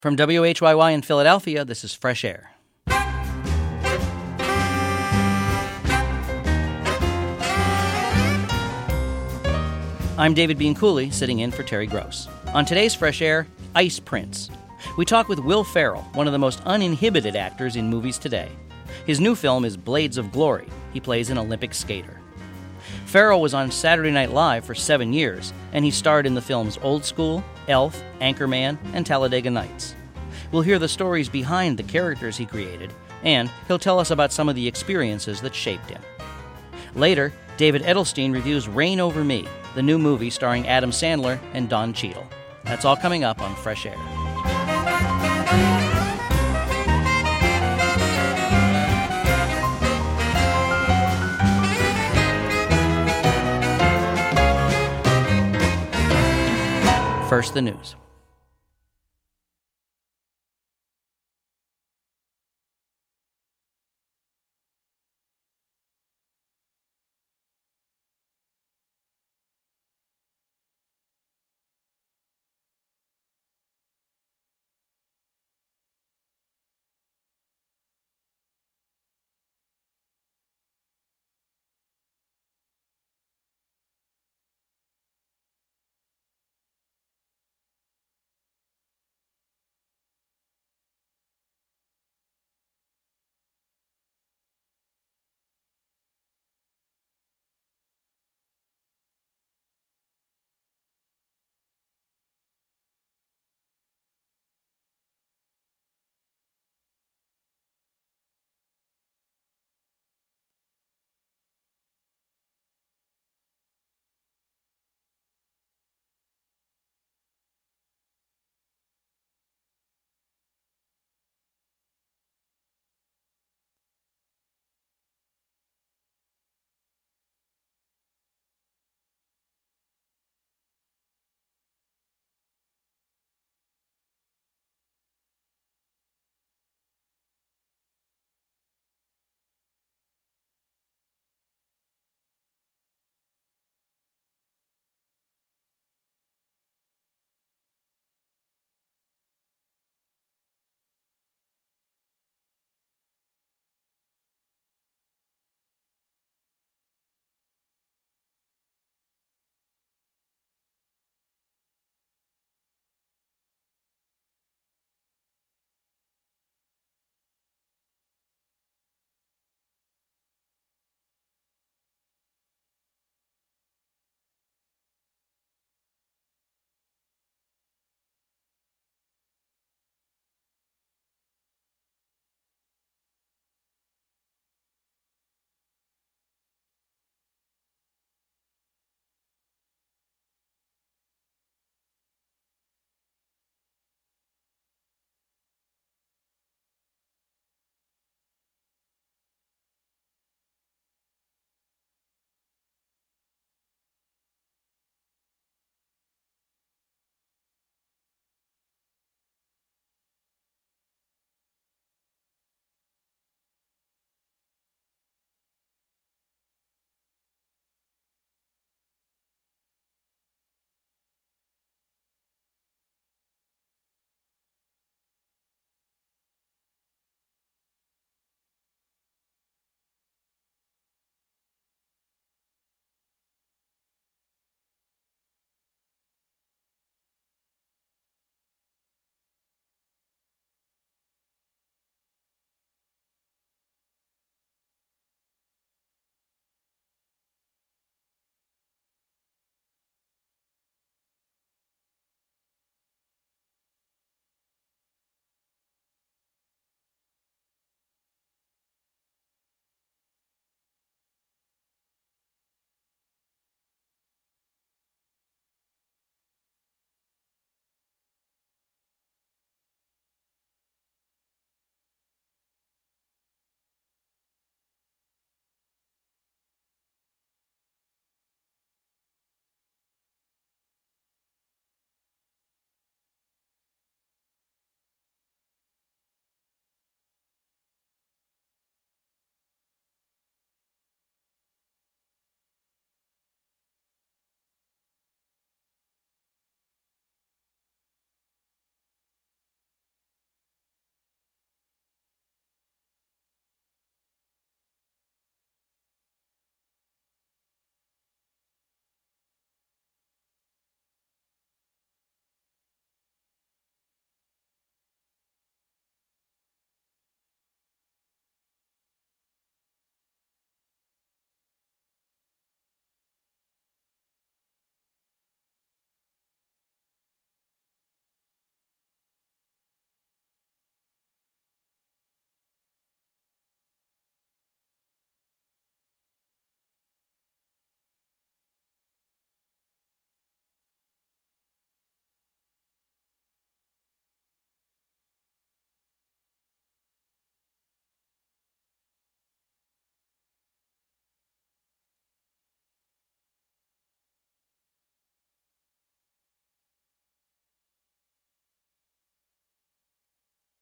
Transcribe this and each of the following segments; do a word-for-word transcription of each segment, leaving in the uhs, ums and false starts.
From W H Y Y in Philadelphia, this is Fresh Air. I'm David Bean Cooley, sitting in for Terry Gross. On today's Fresh Air, Ice Prince. We talk with Will Ferrell, one of the most uninhibited actors in movies today. His new film is Blades of Glory. He plays an Olympic skater. Ferrell was on Saturday Night Live for seven years, and he starred in the films Old School, Elf, Anchorman, and Talladega Nights. We'll hear the stories behind the characters he created, and he'll tell us about some of the experiences that shaped him. Later, David Edelstein reviews Reign Over Me, the new movie starring Adam Sandler and Don Cheadle. That's all coming up on Fresh Air. First, the news.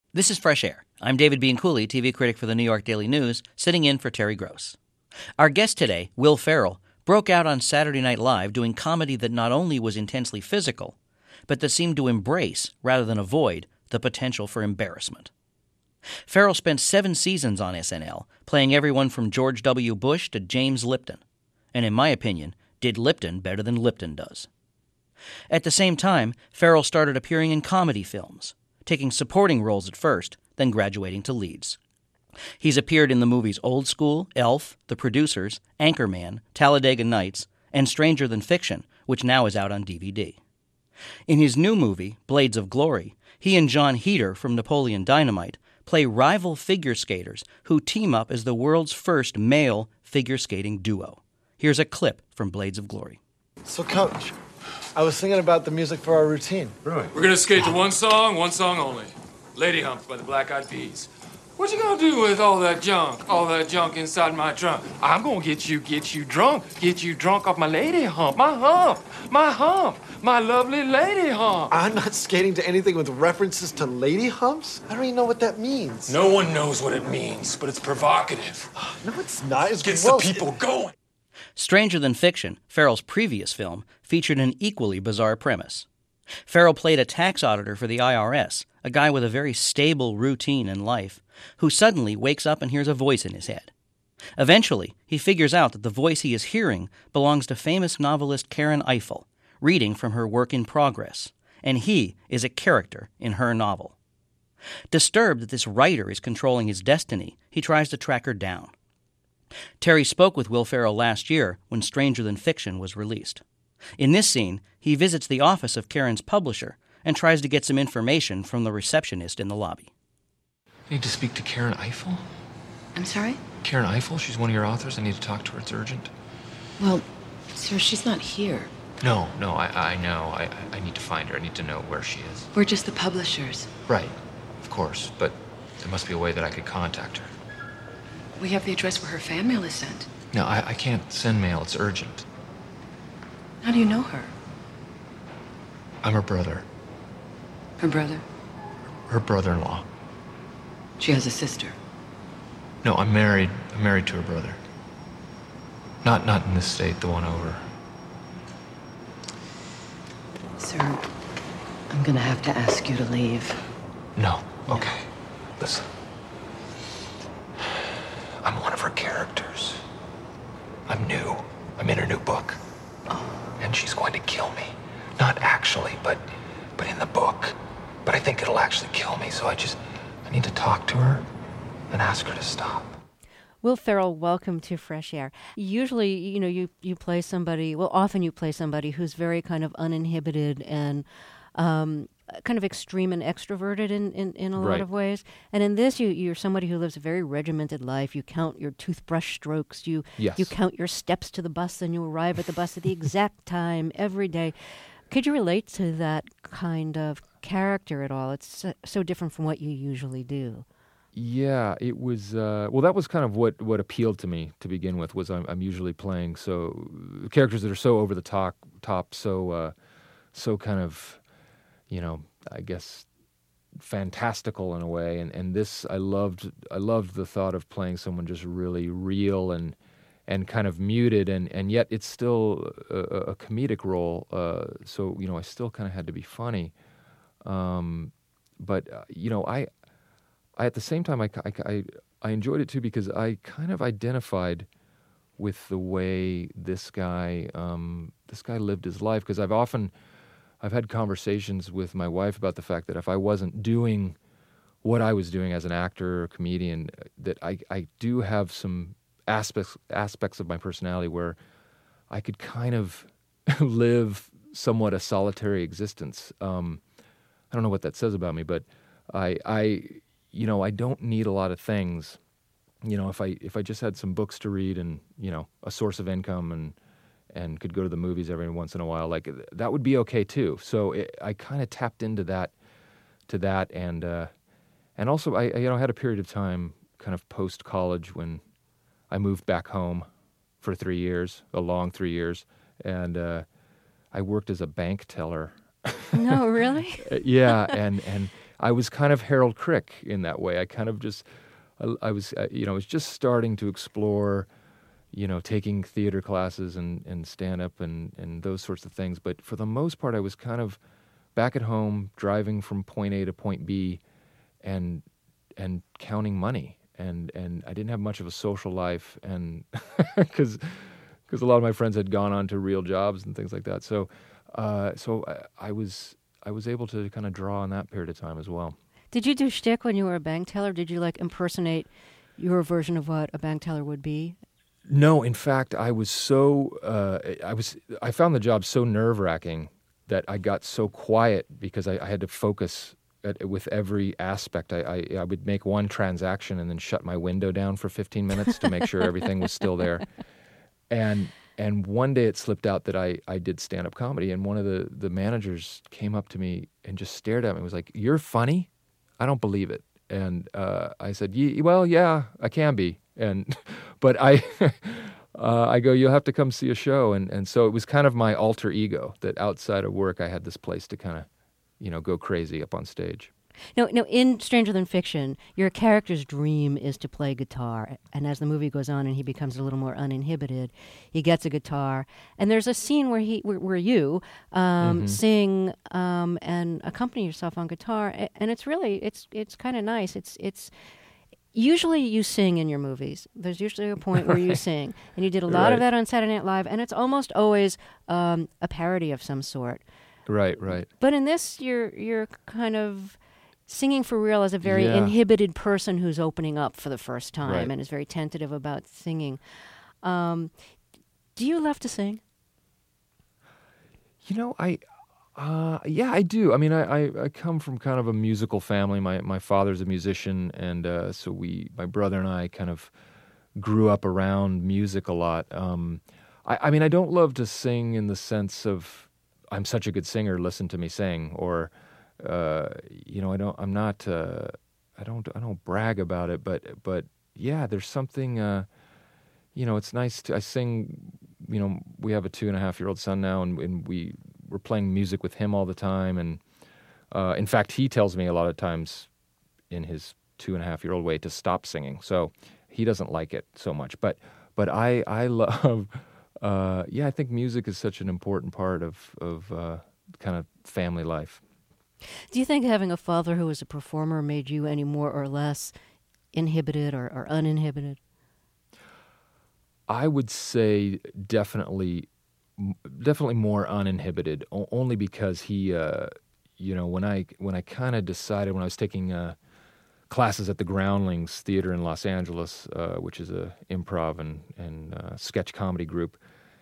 This is Fresh Air. I'm David Bianculli, T V critic for the New York Daily News, sitting in for Terry Gross. Our guest today, Will Ferrell, broke out on Saturday Night Live doing comedy that not only was intensely physical, but that seemed to embrace, rather than avoid, the potential for embarrassment. Ferrell spent seven seasons on S N L, playing everyone from George W. Bush to James Lipton, and in my opinion, did Lipton better than Lipton does. At the same time, Ferrell started appearing in comedy films, taking supporting roles at first, then graduating to leads. He's appeared in the movies Old School, Elf, The Producers, Anchorman, Talladega Nights, and Stranger Than Fiction, which now is out on D V D. In his new movie, Blades of Glory, he and John Heder from Napoleon Dynamite play rival figure skaters who team up as the world's first male figure skating duo. Here's a clip from Blades of Glory. So, Coach, I was thinking about the music for our routine. Right. We're gonna skate to one song, one song only. Lady Hump by the Black Eyed Peas. What you gonna do with all that junk, all that junk inside my trunk? I'm gonna get you, get you drunk, get you drunk off my lady hump, my hump, my hump, my lovely lady hump. I'm not skating to anything with references to lady humps. I don't even know what that means. No one knows what it means, but it's provocative. No, it's not. It's Gets gross. the people going. Stranger Than Fiction, Ferrell's previous film, featured an equally bizarre premise. Ferrell played a tax auditor for the I R S, a guy with a very stable routine in life, who suddenly wakes up and hears a voice in his head. Eventually, he figures out that the voice he is hearing belongs to famous novelist Karen Eiffel, reading from her work in progress, and he is a character in her novel. Disturbed that this writer is controlling his destiny, he tries to track her down. Terry spoke with Will Ferrell last year when Stranger Than Fiction was released. In this scene, he visits the office of Karen's publisher and tries to get some information from the receptionist in the lobby. I need to speak to Karen Eiffel. I'm sorry? Karen Eiffel, she's one of your authors. I need to talk to her. It's urgent. Well, sir, she's not here. No, no, I, I know. I, I need to find her. I need to know where she is. We're just the publishers. Right, of course, but there must be a way that I could contact her. We have the address where her fan mail is sent. No, I, I can't send mail. It's urgent. How do you know her? I'm her brother. Her brother? Her brother-in-law. She has a sister. No, I'm married. I'm married to her brother. Not, not in this state, the one over. Sir, I'm gonna have to ask you to leave. No, okay. Listen. I'm one of her characters. I'm new. I'm in her new book. Oh. And she's going to kill me. Not actually, but but in the book. But I think it'll actually kill me, so I just I need to talk to her and ask her to stop. Will Ferrell, welcome to Fresh Air. Usually, you know, you, you play somebody, well, often you play somebody who's very kind of uninhibited and um, kind of extreme and extroverted in, in, in a lot Right. of ways. And in this, you, you're somebody who lives a very regimented life. You count your toothbrush strokes. You, Yes. you count your steps to the bus, and you arrive at the bus at the exact time every day. Could you relate to that kind of character at all? It's so, so different from what you usually do. Yeah, it was. Uh, well, that was kind of what, what appealed to me to begin with. Was I'm, I'm usually playing so characters that are so over the top, top, so uh, so kind of, you know, I guess fantastical in a way. And, and this, I loved. I loved the thought of playing someone just really real and and kind of muted, and, and yet it's still a, a comedic role. Uh, so you know, I still kind of had to be funny. Um, but uh, you know, I. I, at the same time, I, I, I enjoyed it too because I kind of identified with the way this guy um, this guy lived his life. Because I've often I've had conversations with my wife about the fact that if I wasn't doing what I was doing as an actor or comedian, that I, I do have some aspects aspects of my personality where I could kind of live somewhat a solitary existence. Um, I don't know what that says about me, but I I. You know, I don't need a lot of things. You know, if I if I just had some books to read and, you know, a source of income and and could go to the movies every once in a while, like that would be okay too. So it, I kind of tapped into that, to that, and uh, and also I you know had a period of time kind of post college when I moved back home for three years, a long three years, and uh, I worked as a bank teller. No, really? yeah, and and. I was kind of Harold Crick in that way. I kind of just, I, I was, uh, you know, I was just starting to explore, you know, taking theater classes and, and stand-up and, and those sorts of things. But for the most part, I was kind of back at home, driving from point A to point B, and and counting money. And, and I didn't have much of a social life, and because because a lot of my friends had gone on to real jobs and things like that. So uh, so I, I was I was able to kind of draw on that period of time as well. Did you do shtick when you were a bank teller? Did you like impersonate your version of what a bank teller would be? No, in fact, I was so uh, I was I found the job so nerve-wracking that I got so quiet because I, I had to focus at, with every aspect. I, I I would make one transaction and then shut my window down for fifteen minutes to make sure everything was still there. And and one day it slipped out that I, I did stand-up comedy, and one of the, the managers came up to me and just stared at me and was like, "You're funny? I don't believe it." And uh, I said, Ye- well, yeah, I can be. And but I uh, I go, "You'll have to come see a show." And, and so it was kind of my alter ego that outside of work I had this place to kind of, you know, go crazy up on stage. No, no. In Stranger Than Fiction, your character's dream is to play guitar, and as the movie goes on and he becomes a little more uninhibited, he gets a guitar, and there's a scene where he, where, where you um, mm-hmm. sing um, and accompany yourself on guitar, and it's really, it's it's kind of nice. It's it's usually you sing in your movies. There's usually a point where you sing, and you did a lot right. of that on Saturday Night Live, and it's almost always um, a parody of some sort. Right, right. But in this, you're you're kind of singing for real as a very yeah. inhibited person who's opening up for the first time right. and is very tentative about singing. Um, do you love to sing? You know, I, uh, yeah, I do. I mean, I, I, I come from kind of a musical family. My my father's a musician, and uh, so we, my brother and I, kind of grew up around music a lot. Um, I, I mean, I don't love to sing in the sense of I'm such a good singer, listen to me sing, or Uh, you know, I don't. I'm not. Uh, I don't. I don't brag about it, but but yeah, there's something. Uh, you know, it's nice to. I sing. You know, we have a two and a half year old son now, and, and we we're playing music with him all the time. And uh, in fact, he tells me a lot of times, in his two and a half year old way, to stop singing. So he doesn't like it so much. But but I I love. Uh, yeah, I think music is such an important part of of uh, kind of family life. Do you think having a father who was a performer made you any more or less inhibited or, or uninhibited? I would say definitely, definitely more uninhibited. O- only because he, uh, you know, when I when I kind of decided when I was taking uh, classes at the Groundlings Theater in Los Angeles, uh, which is a improv and and uh, sketch comedy group,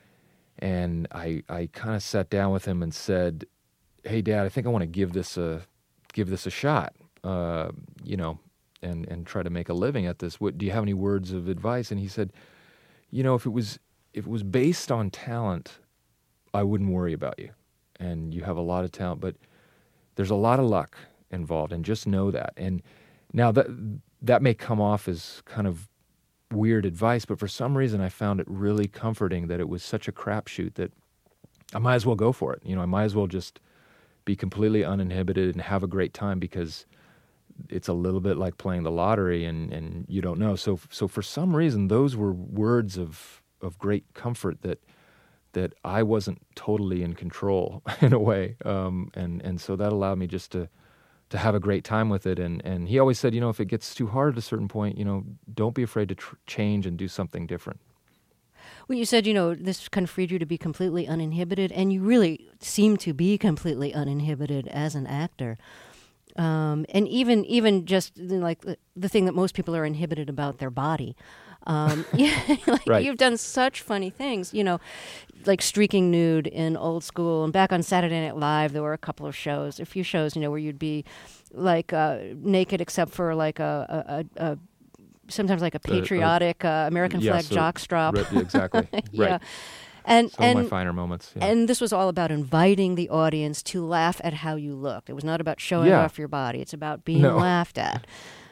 and I I kind of sat down with him and said, "Hey, Dad, I think I want to give this a give this a shot, uh, you know, and and try to make a living at this. What do you have any words of advice?" And he said, "You know, if it was if it was based on talent, I wouldn't worry about you, and you have a lot of talent, but there's a lot of luck involved, and just know that." And now that that may come off as kind of weird advice, but for some reason I found it really comforting that it was such a crapshoot that I might as well go for it. You know, I might as well just be completely uninhibited and have a great time, because it's a little bit like playing the lottery and, and you don't know. So so for some reason, those were words of, of great comfort that that I wasn't totally in control in a way. Um, and, and so that allowed me just to to have a great time with it. And, and he always said, you know, if it gets too hard at a certain point, you know, don't be afraid to tr- change and do something different. Well, you said, you know, this kind of freed you to be completely uninhibited, and you really seem to be completely uninhibited as an actor. Um, and even even just like the, the thing that most people are inhibited about, their body. Um, yeah, like right. You've done such funny things, you know, like streaking nude in Old School, and back on Saturday Night Live, there were a couple of shows, a few shows, you know, where you'd be like uh, naked except for like a, a, a, a sometimes like a patriotic uh, uh, American yeah, flag so, jockstrap. Right, exactly. yeah. Right. And, Some and, of my finer moments. Yeah. And this was all about inviting the audience to laugh at how you looked. It was not about showing yeah. off your body. It's about being no. laughed at.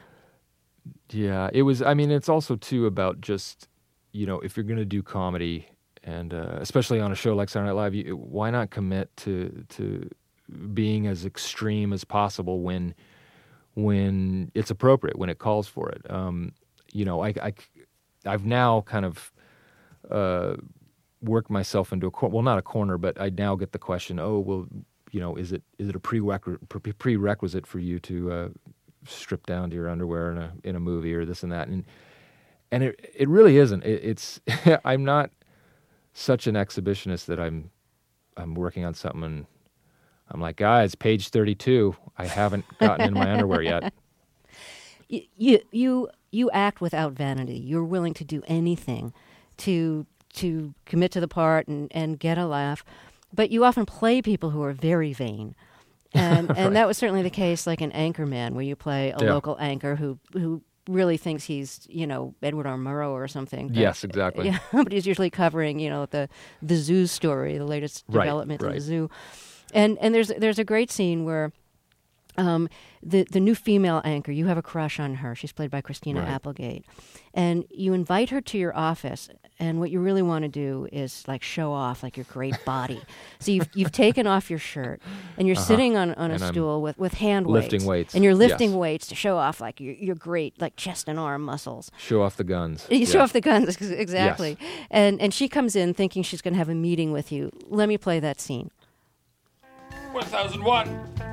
Yeah, it was, I mean, it's also, too, about just, you know, if you're going to do comedy, and uh, especially on a show like Saturday Night Live, you, why not commit to to being as extreme as possible when when it's appropriate, when it calls for it. Um, you know, I, I, I've now kind of uh, worked myself into a cor- well, not a corner, but I now get the question, oh, well, you know, is it is it a prerequisite pre- prerequisite for you to uh, strip down to your underwear in a in a movie or this and that? And and it it really isn't. It, it's I'm not such an exhibitionist that I'm I'm working on something and I'm like, guys, page thirty-two. I haven't gotten in my underwear yet. You, you you you act without vanity. You're willing to do anything to to commit to the part and, and get a laugh. But you often play people who are very vain. And and Right. that was certainly the case like in Anchorman, where you play a Yeah. local anchor who who really thinks he's, you know, Edward R. Murrow or something. But- Yes, exactly. Yeah, but he's usually covering, you know, the the zoo story, the latest Right, development in the right. zoo. And and there's there's a great scene where um, the the new female anchor, you have a crush on her. She's played by Christina Right. Applegate, and you invite her to your office. And what you really want to do is like show off like your great body. So you've you've taken off your shirt, and you're Uh-huh. sitting on, on a And I'm stool with, with hand lifting weights, weights. and you're lifting Yes. weights to show off like your your great like chest and arm muscles. Show off the guns. You show Yeah. off the guns, ex- exactly. And and she comes in thinking she's going to have a meeting with you. Let me play that scene. one thousand one.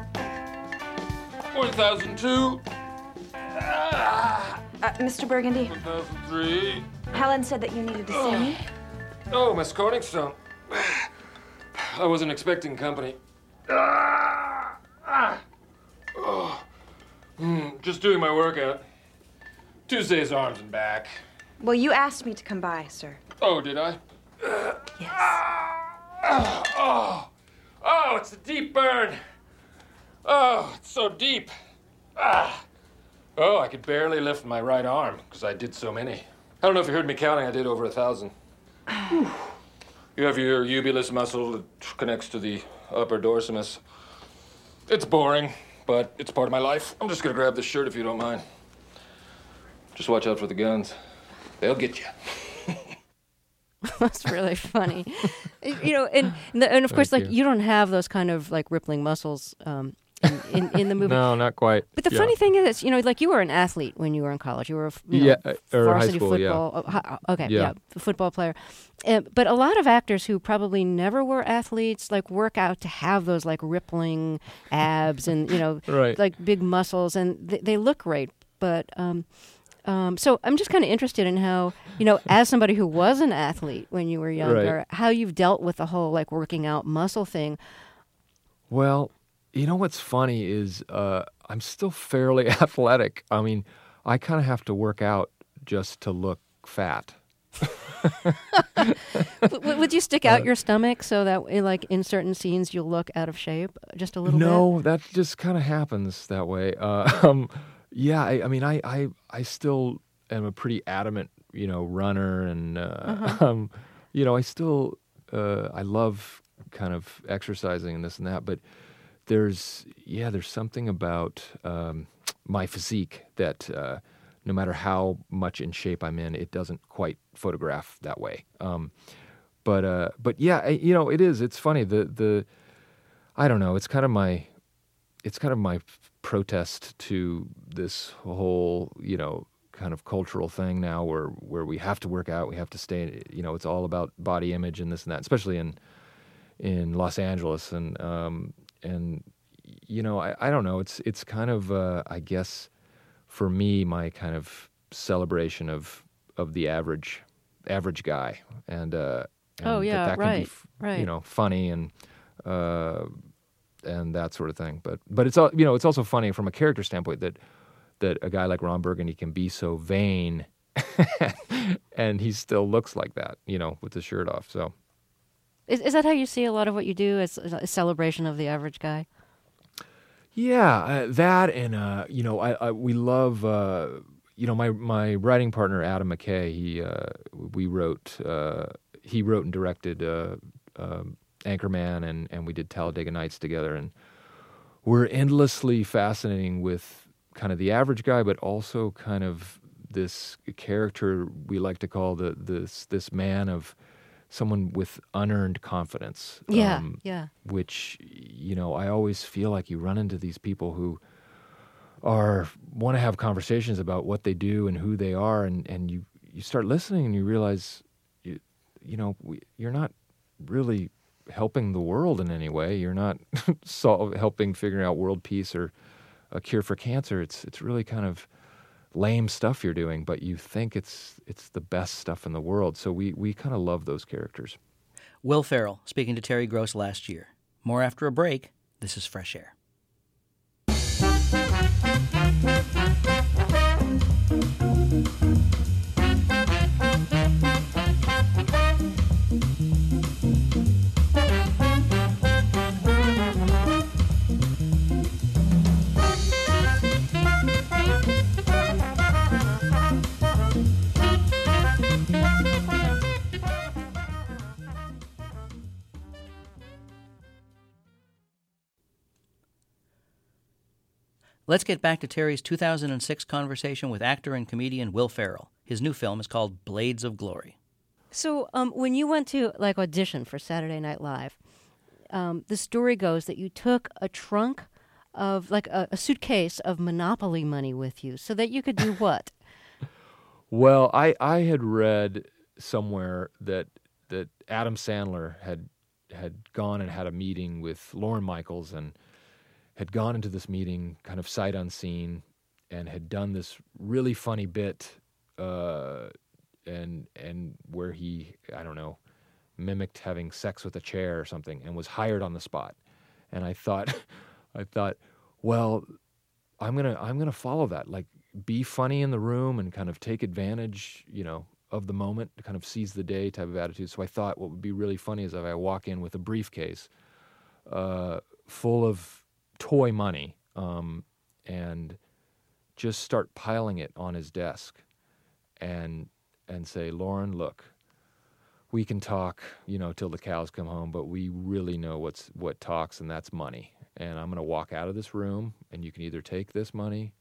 one thousand two. Uh, Mister Burgundy, one thousand three. Helen said that you needed to see me. Oh, Miss Corningstone. I wasn't expecting company. Ah, ah. Oh. Mm, just doing my workout. Tuesday's arms and back. Well, you asked me to come by, sir. Oh, did I? Yes. Oh, oh, oh, it's a deep burn. Oh, it's so deep. Ah. Oh, I could barely lift my right arm because I did so many. I don't know if you heard me counting. I did over a thousand. You have your ubulus muscle that connects to the upper dorsimus. It's boring, but it's part of my life. I'm just gonna grab this shirt if you don't mind. Just watch out for the guns. They'll get you. That's really funny. You know, and and, the, and of course, Thank like you. you don't have those kind of like rippling muscles um, in, in in the movie. No, not quite. But the Yeah. funny thing is, you know, like you were an athlete when you were in college. You were a f- you know, Yeah, uh, or high varsity school, yeah. football. oh, hi- okay, yeah, Yeah. f- football player. Uh, but a lot of actors who probably never were athletes like work out to have those like rippling abs and you know Right. like big muscles, and th- they look great. But um, um, so I'm just kind of interested in how you know, as somebody who was an athlete when you were younger, how you've dealt with the whole like working out muscle thing. Well, you know what's funny is uh, I'm still fairly athletic. I mean, I kind of have to work out just to look fat. W- would you stick out your stomach so that, eh, like, in certain scenes, you'll look out of shape just a little No, that just kind of happens that way. Uh, um, yeah, I, I mean, I, I, I still am a pretty adamant, you know, runner, and uh, Uh-huh. um, you know, I still, uh, I love kind of exercising and this and that, but there's, yeah, there's something about um, my physique that uh, no matter how much in shape I'm in, it doesn't quite photograph that way. Um, but uh, but yeah, I, you know, it is. It's funny. The the I don't know. It's kind of my it's kind of my f- protest to this whole, you know, kind of cultural thing now, where where we have to work out, we have to stay. You know, it's all about body image and this and that, especially in in Los Angeles, and um, and you know, I, I don't know. It's it's kind of uh, I guess for me, my kind of celebration of of the average average guy, and, uh, and Oh, yeah, that, that can right, be f- right. you know, funny and uh, and that sort of thing. But but it's all, you know, it's also funny from a character standpoint that that a guy like Ron Burgundy can be so vain, and he still looks like that, you know, with the shirt off. So Is, is that how you see a lot of what you do as a celebration of the average guy? yeah, uh, that and uh, you know, I, I we love. Uh, You know, my my writing partner Adam McKay, he uh, we wrote uh, he wrote and directed uh, um, Anchorman, and, and we did Talladega Nights together, and we're endlessly fascinating with kind of the average guy, but also kind of this character we like to call the this this man of someone with unearned confidence. Yeah, um, yeah. Which, you know, I always feel like you run into these people who are want to have conversations about what they do and who they are, and, and you, you start listening and you realize, you, you know, we, you're not really helping the world in any way. You're not solve, helping figure out world peace or a cure for cancer. It's it's really kind of lame stuff you're doing, but you think it's it's the best stuff in the world. So we, we kind of love those characters. Will Ferrell speaking to Terry Gross last year. More after a break. This is Fresh Air. Let's get back to Terry's two thousand six conversation with actor and comedian Will Ferrell. His new film is called Blades of Glory. So um, when you went to like audition for Saturday Night Live, um, the story goes that you took a trunk of like a, a suitcase of Monopoly money with you so that you could do what? Well, I, I had read somewhere that that Adam Sandler had had gone and had a meeting with Lorne Michaels and had gone into this meeting kind of sight unseen and had done this really funny bit uh, and and where he, I don't know, mimicked having sex with a chair or something and was hired on the spot. And I thought, I thought, well, I'm gonna I'm gonna follow that. Like, be funny in the room and kind of take advantage, you know, of the moment, to kind of seize the day type of attitude. So I thought what would be really funny is if I walk in with a briefcase uh, full of toy money um, and just start piling it on his desk and and say, Lorne, look, we can talk, you know, till the cows come home, but we really know what's what talks, and that's money. And I'm going to walk out of this room, and you can either take this money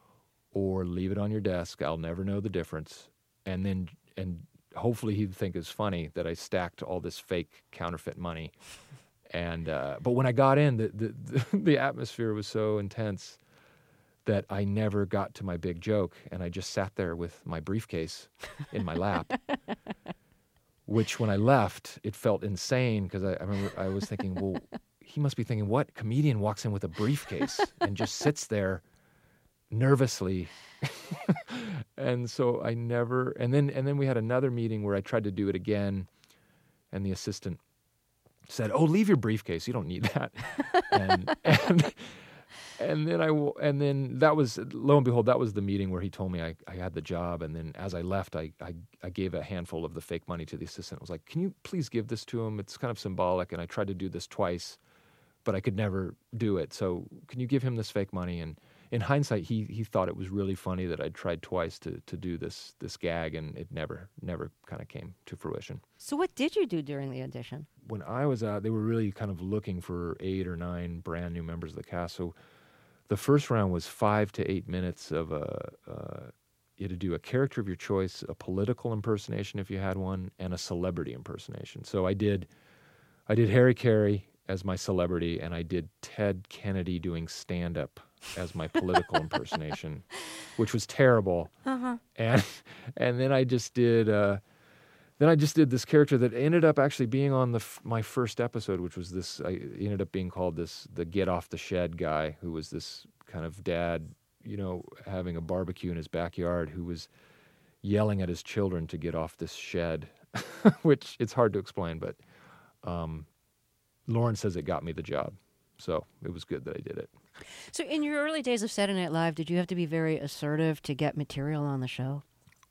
or leave it on your desk. I'll never know the difference. And then, and hopefully he'd think it's funny that I stacked all this fake counterfeit money. And uh, but when I got in, the, the the atmosphere was so intense that I never got to my big joke, and I just sat there with my briefcase in my lap. Which, when I left, it felt insane because I, I remember I was thinking, well, he must be thinking, what comedian walks in with a briefcase and just sits there nervously? And so I never. And then and then we had another meeting where I tried to do it again, and the assistant said, "Oh, leave your briefcase. You don't need that." and, and and then I and then that was, lo and behold, that was the meeting where he told me I, I had the job. And then as I left, I, I I gave a handful of the fake money to the assistant. I was like, "Can you please give this to him? It's kind of symbolic." And I tried to do this twice, but I could never do it. So can you give him this fake money? And in hindsight, he he thought it was really funny that I'd tried twice to to do this this gag, and it never never kind of came to fruition. So what did you do during the audition? When I was out, they were really kind of looking for eight or nine brand new members of the cast. So the first round was five to eight minutes of a, uh, you had to do a character of your choice, a political impersonation if you had one, and a celebrity impersonation. So I did, I did Harry Carey as my celebrity, and I did Ted Kennedy doing stand-up as my political impersonation, which was terrible. Uh-huh. And and then I just did. Uh, Then I just did this character that ended up actually being on the f- my first episode, which was this. I he ended up being called this the get off the shed guy, who was this kind of dad, you know, having a barbecue in his backyard, who was yelling at his children to get off this shed, which it's hard to explain, but um, Lauren says it got me the job, so it was good that I did it. So in your early days of Saturday Night Live, did you have to be very assertive to get material on the show?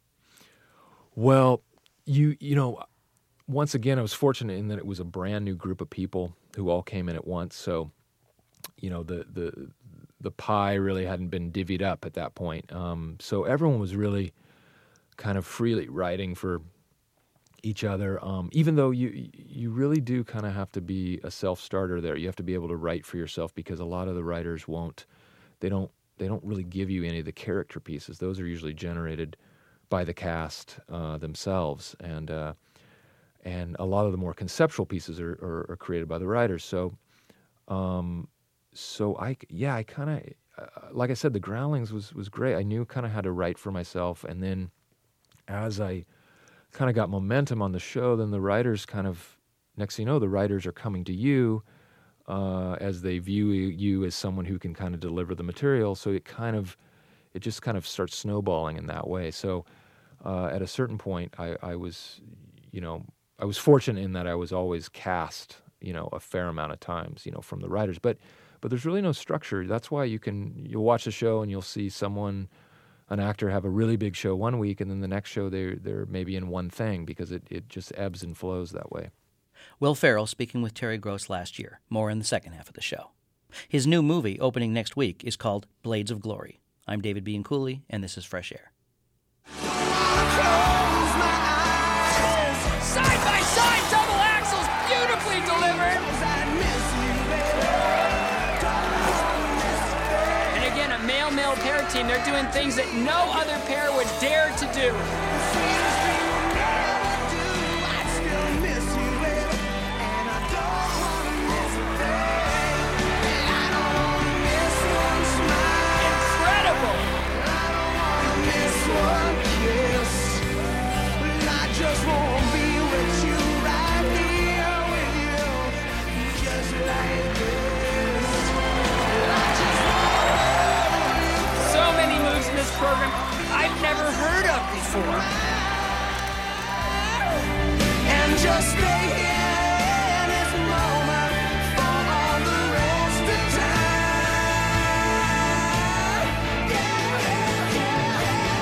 Well, You you know, once again, I was fortunate in that it was a brand new group of people who all came in at once. So, you know, the the the pie really hadn't been divvied up at that point. Um, so everyone was really kind of freely writing for each other. Um, even though you you really do kind of have to be a self-starter there. You have to be able to write for yourself, because a lot of the writers won't. They don't. They don't really give you any of the character pieces. Those are usually generated by the cast uh, themselves, and uh, and a lot of the more conceptual pieces are, are, are created by the writers. So, um, so I yeah, I kind of like I said, The Groundlings was was great. I knew kind of how to write for myself, and then as I kind of got momentum on the show, then the writers kind of, next thing you know, the writers are coming to you uh, as they view you as someone who can kind of deliver the material. So it kind of, it just kind of starts snowballing in that way. So uh, at a certain point, I, I was, you know, I was fortunate in that I was always cast, you know, a fair amount of times, you know, from the writers. But but there's really no structure. That's why you can, you'll watch the show and you'll see someone, an actor have a really big show one week, and then the next show they're, they're maybe in one thing, because it, it just ebbs and flows that way. Will Ferrell speaking with Terry Gross last year. More in the second half of the show. His new movie, opening next week, is called Blades of Glory. I'm David Bianculli, and this is Fresh Air. Side by side double axles, beautifully delivered. And again, a male-male pair team. They're doing things that no other pair would dare to do. Program I've never heard of before. And just stay here in this moment for all the rest of time. Yeah, yeah,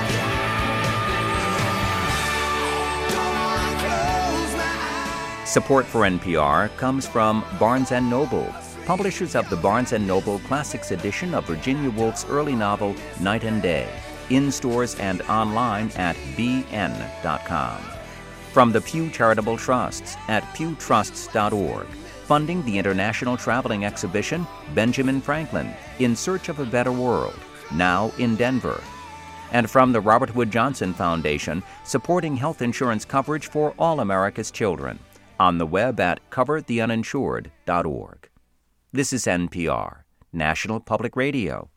yeah. Don't wanna close my eyes. Support for N P R comes from Barnes and Noble, publishers of the Barnes and Noble Classics edition of Virginia Woolf's early novel Night and Day, in stores and online at b n dot com. From the Pew Charitable Trusts at pew trusts dot org, funding the international traveling exhibition Benjamin Franklin, In Search of a Better World, now in Denver. And from the Robert Wood Johnson Foundation, supporting health insurance coverage for all America's children, on the web at cover the uninsured dot org. This is N P R, National Public Radio.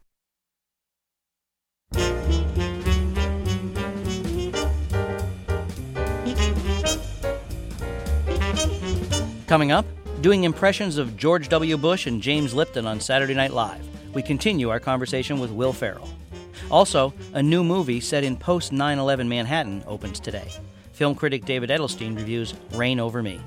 Coming up, doing impressions of George W. Bush and James Lipton on Saturday Night Live. We continue our conversation with Will Ferrell. Also, a new movie set in post nine eleven Manhattan opens today. Film critic David Edelstein reviews Reign Over Me.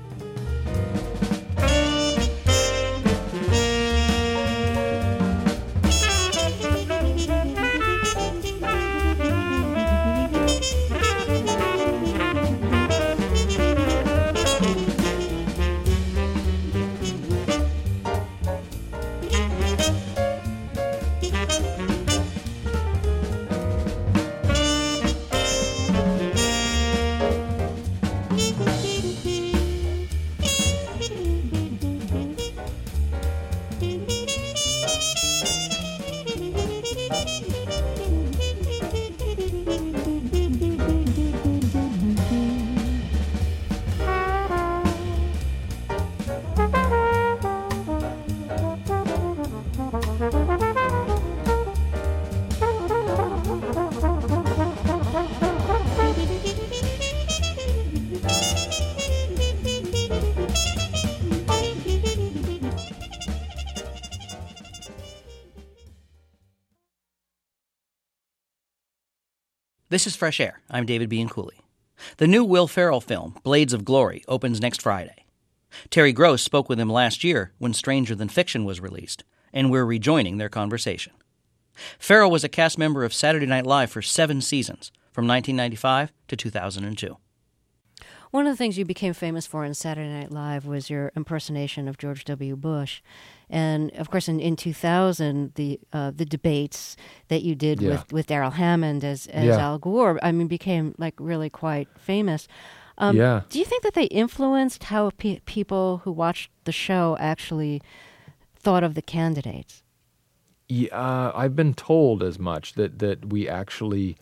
This is Fresh Air. I'm David Bianculli. The new Will Ferrell film, Blades of Glory, opens next Friday. Terry Gross spoke with him last year when Stranger Than Fiction was released, and we're rejoining their conversation. Ferrell was a cast member of Saturday Night Live for seven seasons, from nineteen ninety-five to two thousand two. One of the things you became famous for in Saturday Night Live was your impersonation of George W. Bush. And, of course, in, in two thousand, the uh, the debates that you did Yeah. with, with Daryl Hammond as, as Yeah. Al Gore, I mean, became, like, really quite famous. Um, Yeah. Do you think that they influenced how pe- people who watched the show actually thought of the candidates? Yeah, uh, I've been told as much that, that we actually,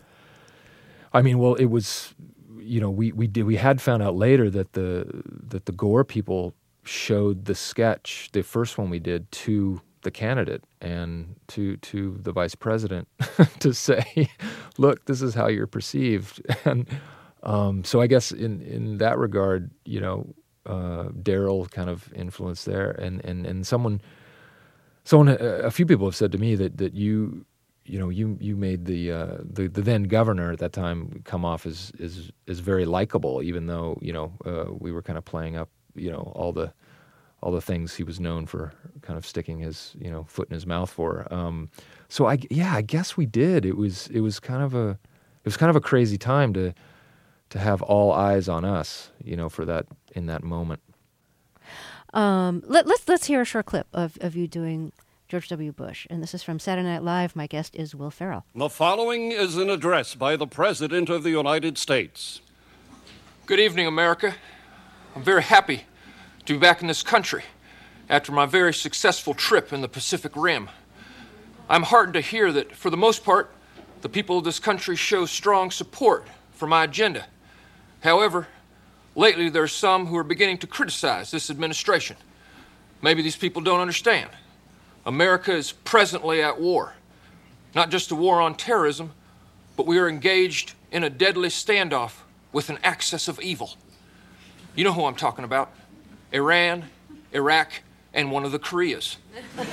I mean, well, it was, you know, we, we did we had found out later that the that the Gore people showed the sketch, the first one we did, to the candidate and to to the vice president to say, look, this is how you're perceived. And um, so I guess in, in that regard, you know, uh, Daryl kind of influenced there. And, and, and someone, someone, a few people have said to me that, that you, you know, you you made the, uh, the the then governor at that time come off as as, as very likable, even though, you know, uh, we were kind of playing up, you know, all the all the things he was known for kind of sticking his, you know, foot in his mouth for. Um, so I, yeah, I guess we did. It was, it was kind of a, it was kind of a crazy time to, to have all eyes on us, you know, for that, in that moment. Um, let, let's, let's hear a short clip of, of you doing George W. Bush. And this is from Saturday Night Live. My guest is Will Ferrell. The following is an address by the President of the United States. Good evening, America. I'm very happy to be back in this country after my very successful trip in the Pacific Rim. I'm heartened to hear that, for the most part, the people of this country show strong support for my agenda. However, lately there are some who are beginning to criticize this administration. Maybe these people don't understand. America is presently at war. Not just a war on terrorism, but we are engaged in a deadly standoff with an axis of evil. You know who I'm talking about. Iran, Iraq, and one of the Koreas. But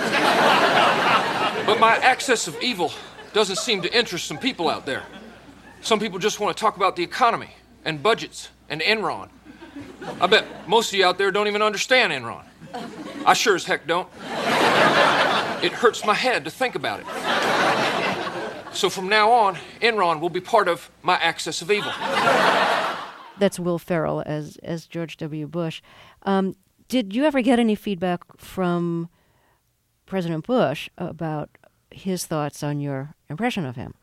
my axis of evil doesn't seem to interest some people out there. Some people just want to talk about the economy and budgets and Enron. I bet most of you out there don't even understand Enron. I sure as heck don't. It hurts my head to think about it. So from now on, Enron will be part of my axis of evil. That's Will Ferrell as as George W. Bush. Um, did you ever get any feedback from President Bush about his thoughts on your impression of him?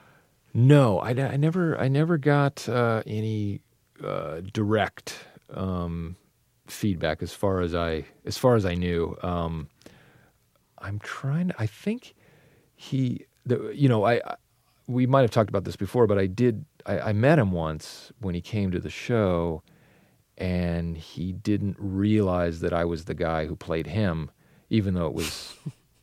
No, I, I never I never got uh, any uh, direct um, feedback as far as I as far as I knew. Um, I'm trying. To, I think he, the, you know, I, I we might have talked about this before, but I did. I, I met him once when he came to the show, and he didn't realize that I was the guy who played him, even though it was,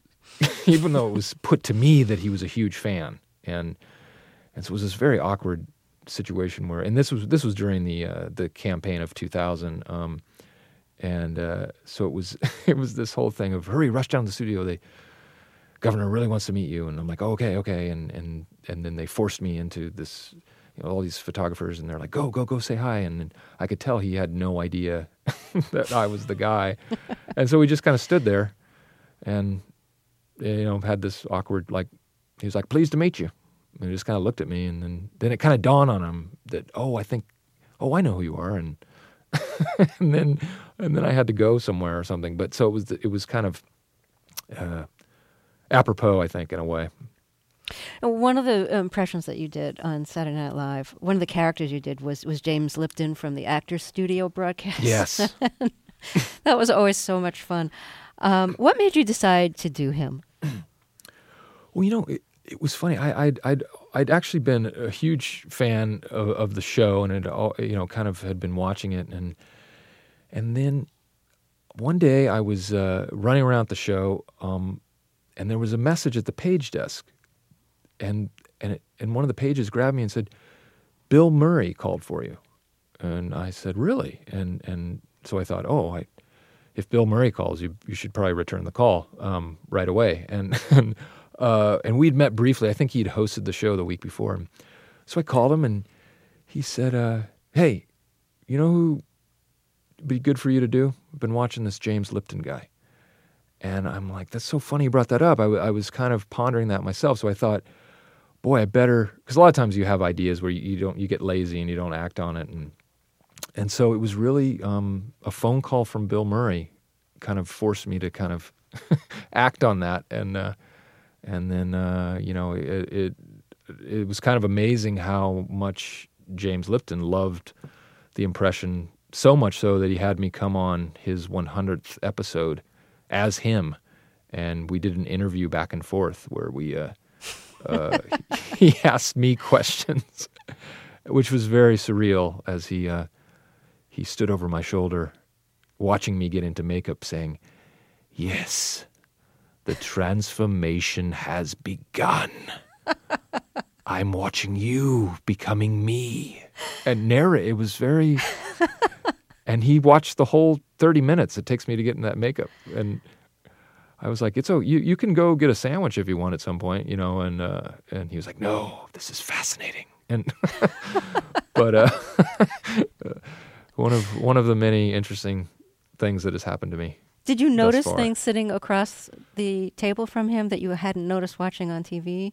even though it was put to me that he was a huge fan, and and so it was this very awkward situation where, and this was this was during the uh, the campaign of two thousand, um, and uh, so it was it was this whole thing of hurry, rush down to the studio, they. Governor really wants to meet you, and I'm like, oh, okay, okay, and and and then they forced me into this, you know, all these photographers, and they're like, go, go, go, say hi, and, and I could tell he had no idea that I was the guy, and so we just kind of stood there, and you know, had this awkward, like, he was like, pleased to meet you, and he just kind of looked at me, and then then it kind of dawned on him that, oh, I think, oh, I know who you are, and and then and then I had to go somewhere or something, but so it was it was kind of. Uh, Apropos, I think, in a way. One of the impressions that you did on Saturday Night Live, one of the characters you did was, was James Lipton from the Actors Studio broadcast. Yes. That was always so much fun. Um, what made you decide to do him? Well, you know, it, it was funny. I, I'd, I'd, I'd actually been a huge fan of, of the show, and had, you know, kind of had been watching it, and and then one day I was uh, running around the show. Um, And there was a message at the page desk, and and it, and one of the pages grabbed me and said, "Bill Murray called for you," and I said, "Really?" And and so I thought, "Oh, I, if Bill Murray calls you, you should probably return the call um, right away." And and, uh, and we'd met briefly. I think he'd hosted the show the week before, and so I called him, and he said, uh, "Hey, you know who would be good for you to do? I've been watching this James Lipton guy." And I'm like, that's so funny you brought that up. I, w- I was kind of pondering that myself. So I thought, boy, I better, because a lot of times you have ideas where you, you don't, you get lazy and you don't act on it. And and so it was really um, a phone call from Bill Murray kind of forced me to kind of act on that. And uh, and then, uh, you know, it, it it was kind of amazing how much James Lipton loved the impression, so much so that he had me come on his one hundredth episode as him, and we did an interview back and forth where we uh, uh, he asked me questions, which was very surreal as he uh, he stood over my shoulder, watching me get into makeup, saying, "Yes, The transformation has begun. I'm watching you becoming me. And narrate, it was very... And he watched the whole thirty minutes it takes me to get in that makeup. And I was like, "It's oh, you, you can go get a sandwich if you want at some point, you know." And uh, and he was like, "No, this is fascinating." And but uh, one of one of the many interesting things that has happened to me. Did you thus notice far. things sitting across the table from him that you hadn't noticed watching on T V?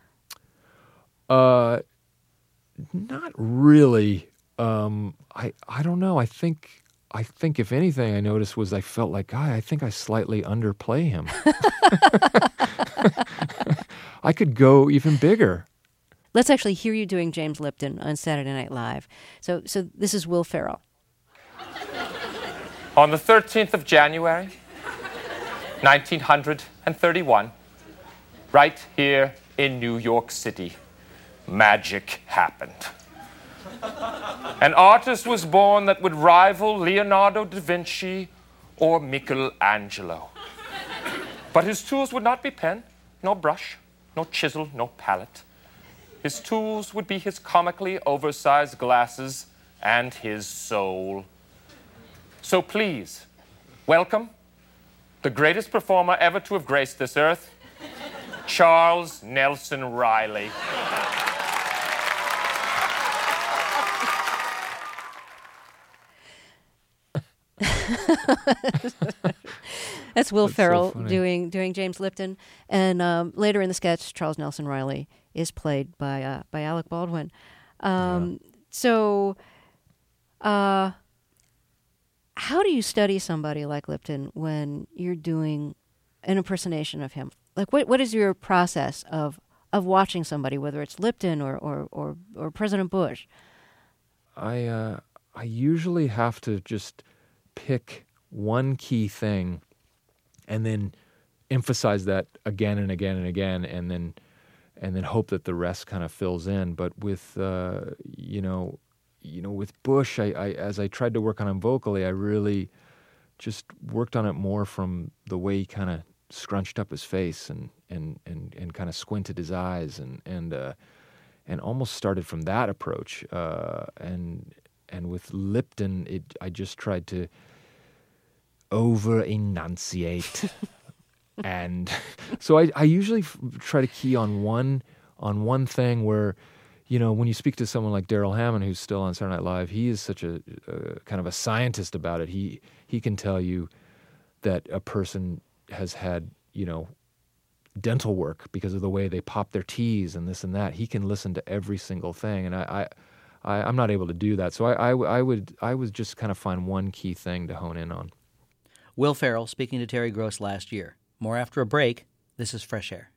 Uh, not really. Um, I I don't know. I think I think if anything I noticed was I felt like, God, I think I slightly underplay him. I could go even bigger. Let's actually hear you doing James Lipton on Saturday Night Live. So so this is Will Ferrell. On the thirteenth of January, nineteen thirty-one, right here in New York City, magic happened. An artist was born that would rival Leonardo da Vinci or Michelangelo. But his tools would not be pen, nor brush, nor chisel, nor palette. His tools would be his comically oversized glasses and his soul. So please, welcome the greatest performer ever to have graced this earth, Charles Nelson Riley. That's Will That's so Ferrell funny. doing doing James Lipton, and um, later in the sketch, Charles Nelson Riley is played by uh, by Alec Baldwin. Um, yeah. So, uh, how do you study somebody like Lipton when you're doing an impersonation of him? Like, what what is your process of of watching somebody, whether it's Lipton or or or, or President Bush? I uh, I usually have to just pick one key thing and then emphasize that again and again and again, and then and then hope that the rest kind of fills in. But with uh, you know, you know, with Bush, I, I as I tried to work on him vocally, I really just worked on it more from the way he kind of scrunched up his face and and and, and kind of squinted his eyes and and uh, and almost started from that approach. Uh, and and with Lipton, it I just tried to over enunciate. And so I, I usually f- try to key on one on one thing where, you know, when you speak to someone like Daryl Hammond, who's still on Saturday Night Live, he is such a, a kind of a scientist about it. He he can tell you that a person has had, you know, dental work because of the way they pop their teeth and this and that. He can listen to every single thing, and I, I, I I'm not able to do that. So I, I, I would I would just kind of find one key thing to hone in on. Will Ferrell speaking to Terry Gross last year. More after a break. This is Fresh Air.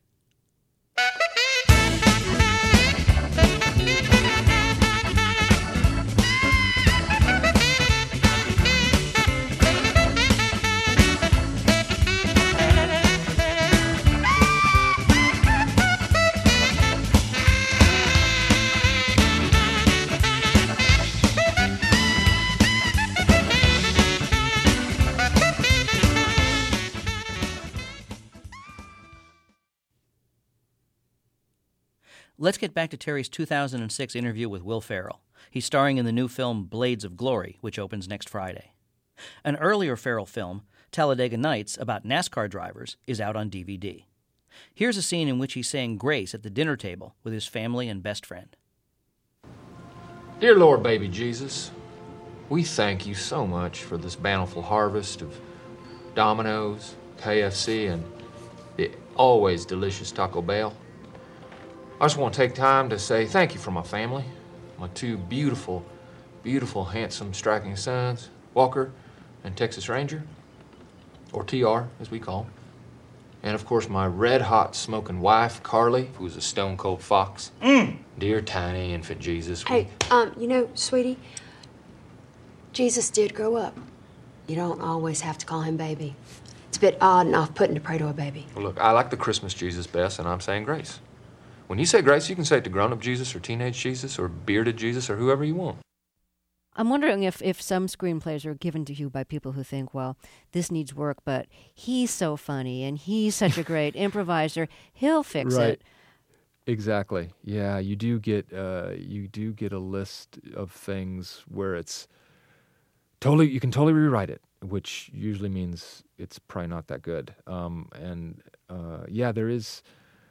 Let's get back to Terry's two thousand six interview with Will Ferrell. He's starring in the new film Blades of Glory, which opens next Friday. An earlier Ferrell film, Talladega Nights, about NASCAR drivers, is out on D V D. Here's a scene in which he's saying grace at the dinner table with his family and best friend. Dear Lord, baby Jesus, we thank you so much for this bountiful harvest of Domino's, K F C, and the always delicious Taco Bell. I just want to take time to say thank you for my family, my two beautiful, beautiful, handsome, striking sons, Walker and Texas Ranger, or T R, as we call him. And, of course, my red-hot smoking wife, Carly, who's a stone-cold fox. Mm. Dear tiny infant Jesus. we- Hey, um, you know, sweetie, Jesus did grow up. You don't always have to call him baby. It's a bit odd and off-putting to pray to a baby. Well, look, I like the Christmas Jesus best, and I'm saying grace. When you say grace, you can say it to grown-up Jesus or teenage Jesus or bearded Jesus or whoever you want. I'm wondering if, if some screenplays are given to you by people who think, well, this needs work, but he's so funny and he's such a great improviser, he'll fix Right. it. Exactly. Yeah, you do get uh, you do get a list of things where it's totally you can totally rewrite it, which usually means it's probably not that good. Um, and uh, yeah, there is,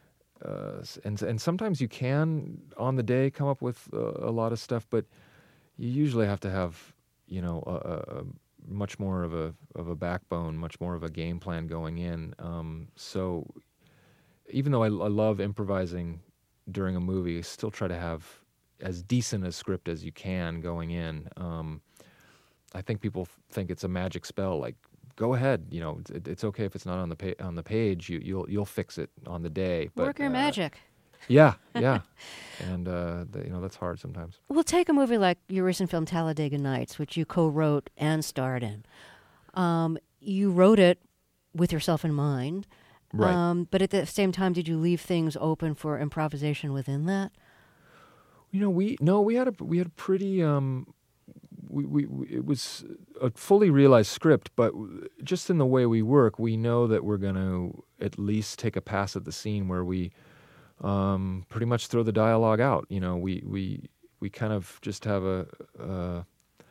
uh, s- and and sometimes you can on the day come up with uh, a lot of stuff, but you usually have to have you know a, a, a much more of a of a backbone, much more of a game plan going in. Um, so even though I, I love improvising during a movie, I still try to have as decent a script as you can going in. Um, I think people f- think it's a magic spell. Like, go ahead, you know, it, it's okay if it's not on the pa- on the page. You, you'll you'll fix it on the day. But, Work your uh, magic. Yeah, yeah, and uh, the, you know that's hard sometimes. We'll take a movie like your recent film Talladega Nights, which you co-wrote and starred in. Um, you wrote it with yourself in mind. Right. Um, but at the same time, did you leave things open for improvisation within that? You know, we no, we had a we had a pretty um, we, we, we it was a fully realized script, but w- just in the way we work, we know that we're going to at least take a pass at the scene where we um, pretty much throw the dialogue out. You know, we we we kind of just have a. a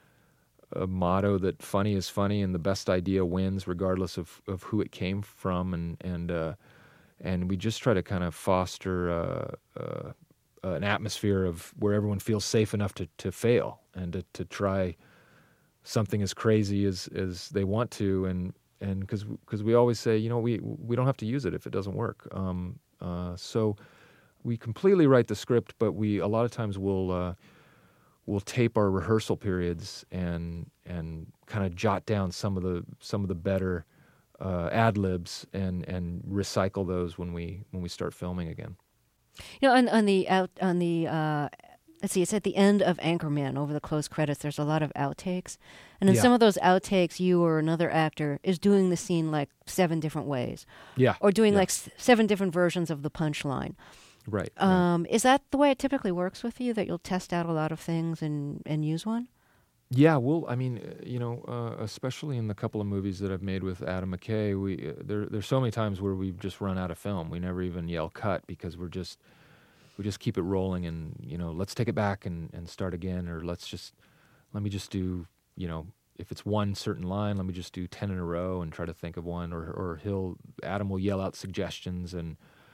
a motto that funny is funny and the best idea wins regardless of, of who it came from, and and uh, and we just try to kind of foster uh, uh, an atmosphere of where everyone feels safe enough to, to fail and to, to try something as crazy as, as they want to, and and because because we always say, you know, we we don't have to use it if it doesn't work. Um, uh, so we completely write the script, but we a lot of times we'll uh, we'll tape our rehearsal periods and and kind of jot down some of the some of the better uh, ad libs and and recycle those when we when we start filming again. You know, on, on the out on the uh, let's see, it's at the end of Anchorman. Over the close credits, there's a lot of outtakes, and in Yeah. some of those outtakes, you or another actor is doing the scene like seven different ways. Yeah, or doing yeah. like s- seven different versions of the punchline. Right. Um, Is that the way it typically works with you? That you'll test out a lot of things and, and use one? Yeah, well, I mean, uh, you know, uh, especially in the couple of movies that I've made with Adam McKay, we uh, there there's so many times where we've just run out of film. We never even yell cut because we're just we just keep it rolling, and you know, let's take it back and, and start again, or let's just let me just do, you know, if it's one certain line, let me just do ten in a row and try to think of one, or or he'll Adam will yell out suggestions, and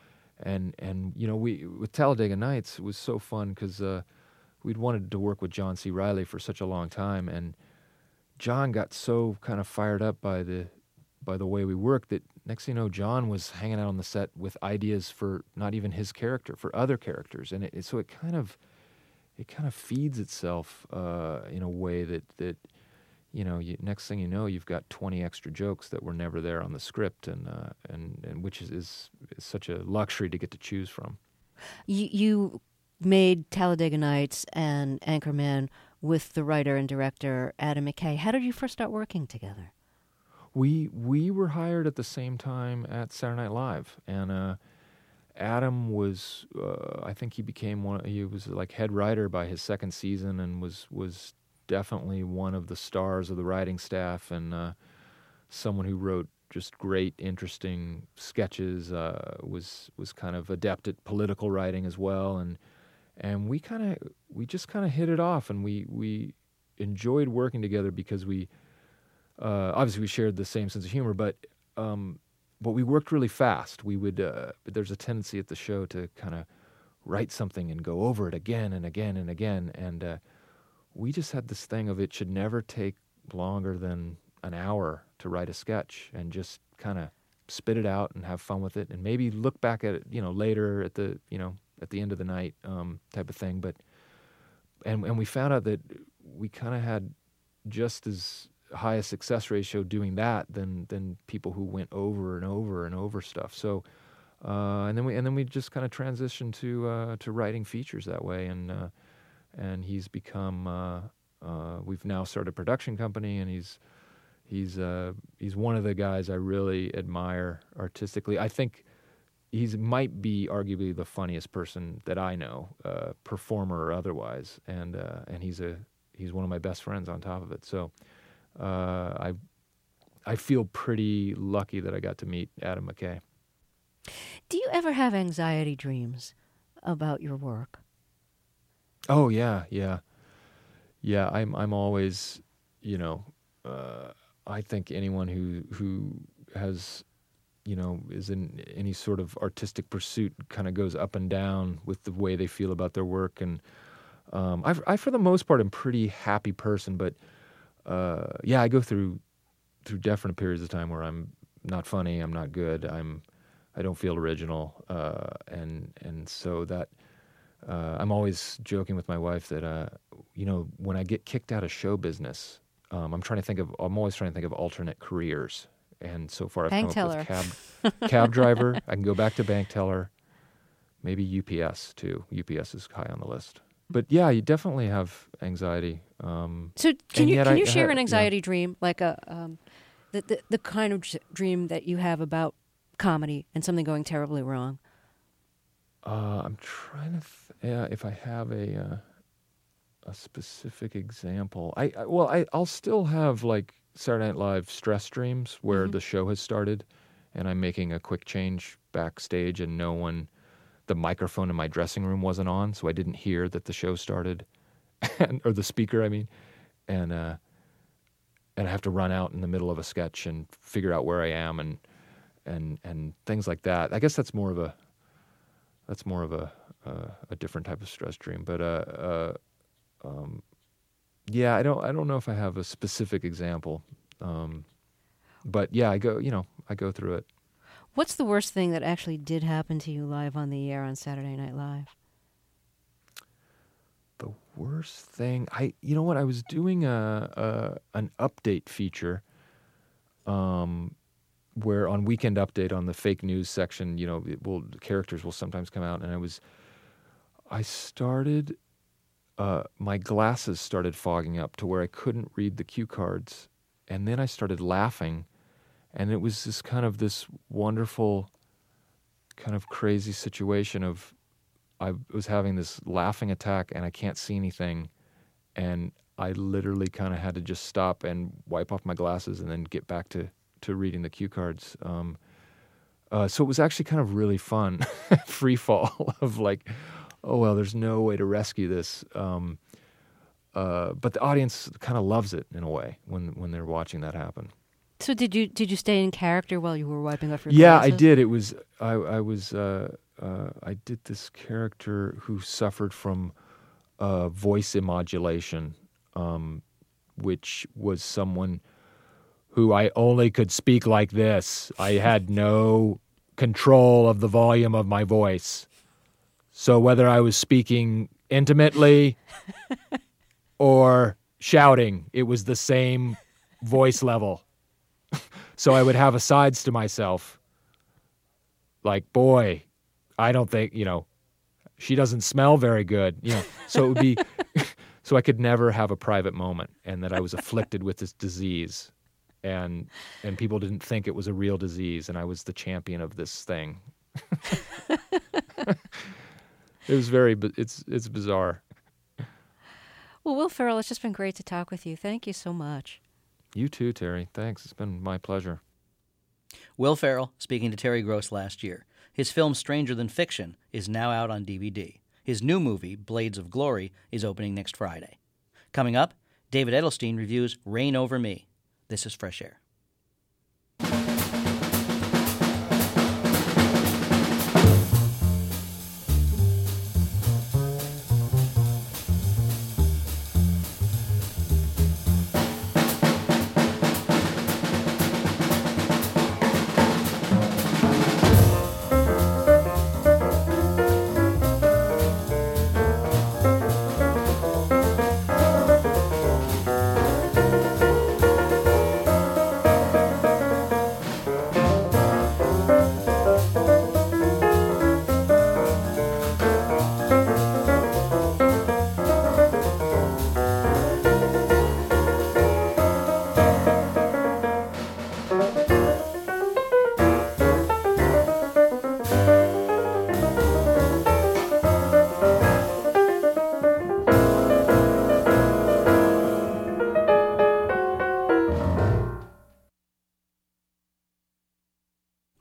and and you know, we with Talladega Nights it was so fun because. Uh, We'd wanted to work with John C. Reilly for such a long time, and John got so kind of fired up by the by the way we worked that next thing you know, John was hanging out on the set with ideas for not even his character, for other characters, and it, it, so it kind of it kind of feeds itself uh, in a way that that you know, you, next thing you know, you've got twenty extra jokes that were never there on the script, and uh, and and which is, is is such a luxury to get to choose from. You, you made Talladega Nights and Anchorman with the writer and director Adam McKay. How did you first start working together? We we were hired at the same time at Saturday Night Live, and uh, Adam was uh, I think he became one. He was like head writer by his second season, and was was definitely one of the stars of the writing staff, and uh, someone who wrote just great, interesting sketches. Uh, was was kind of adept at political writing as well, and. And we kind of, we just kind of hit it off, and we, we enjoyed working together because we, uh, obviously we shared the same sense of humor, but, um, but we worked really fast. We would, uh, but there's a tendency at the show to kind of write something and go over it again and again and again. And uh, we just had this thing of it should never take longer than an hour to write a sketch, and just kind of spit it out and have fun with it, and maybe look back at it, you know, later at the, you know, at the end of the night, um, type of thing. But and and we found out that we kind of had just as high a success ratio doing that than than people who went over and over and over stuff. So uh, and then we and then we just kind of transitioned to uh, to writing features that way, and uh, and he's become uh, uh, we've now started a production company, and he's he's uh, he's one of the guys I really admire artistically. I think. He's might be arguably the funniest person that I know, uh, performer or otherwise, and uh, and he's a he's one of my best friends on top of it. So uh, I I feel pretty lucky that I got to meet Adam McKay. Do you ever have anxiety dreams about your work? Oh yeah, yeah, yeah. I'm I'm always, you know, uh, I think anyone who who has, you know, is in any sort of artistic pursuit kind of goes up and down with the way they feel about their work. And um, I, I, for the most part, am a pretty happy person. But uh, yeah, I go through through definite periods of time where I'm not funny, I'm not good, I'm I don't feel original, uh, and and so that uh, I'm always joking with my wife that uh, you know, when I get kicked out of show business, um, I'm trying to think of I'm always trying to think of alternate careers. And so far, I've bank come teller. up with cab, cab driver. I can go back to bank teller, maybe U P S too. U P S is high on the list. But yeah, you definitely have anxiety. Um, So can you can I, you share I, an yeah. anxiety dream, like a um, the, the the kind of j- dream that you have about comedy and something going terribly wrong? Uh, I'm trying to th- yeah, if I have a uh, a specific example. I, I well, I I'll still have like Saturday Night Live stress dreams where Mhm. the show has started and I'm making a quick change backstage and no one, the microphone in my dressing room wasn't on, so I didn't hear that the show started, and, or the speaker, I mean, and uh, and I have to run out in the middle of a sketch and figure out where I am and and and things like that. I guess that's more of a that's more of a uh, a different type of stress dream, but uh, uh, um, yeah, I don't I don't know if I have a specific example, um, but yeah, I go you know I go through it. What's the worst thing that actually did happen to you live on the air on Saturday Night Live? The worst thing, I you know what I was doing a, a an update feature, um, where on Weekend Update on the fake news section, you know, it will the characters will sometimes come out, and I was I started. Uh, my glasses started fogging up to where I couldn't read the cue cards, and then I started laughing, and it was this kind of this wonderful, kind of crazy situation of I was having this laughing attack and I can't see anything, and I literally kind of had to just stop and wipe off my glasses and then get back to, to reading the cue cards. Um, uh, so it was actually kind of really fun, free fall of like, oh, well, there's no way to rescue this. Um, uh, but the audience kind of loves it in a way when, when they're watching that happen. So did you did you stay in character while you were wiping off your Yeah, glasses? I did. It was, I, I was, uh, uh, I did this character who suffered from uh, voice immodulation, um, which was someone who I only could speak like this. I had no control of the volume of my voice. So whether I was speaking intimately or shouting, it was the same voice level. So I would have asides to myself, like, boy, I don't think, you know, she doesn't smell very good, you know. So it would be, so I could never have a private moment, and that I was afflicted with this disease, and and people didn't think it was a real disease, and I was the champion of this thing. It was very, it's it's bizarre. Well, Will Ferrell, it's just been great to talk with you. Thank you so much. You too, Terry. Thanks. It's been my pleasure. Will Ferrell speaking to Terry Gross last year. His film Stranger Than Fiction is now out on D V D. His new movie, Blades of Glory, is opening next Friday. Coming up, David Edelstein reviews Reign Over Me. This is Fresh Air.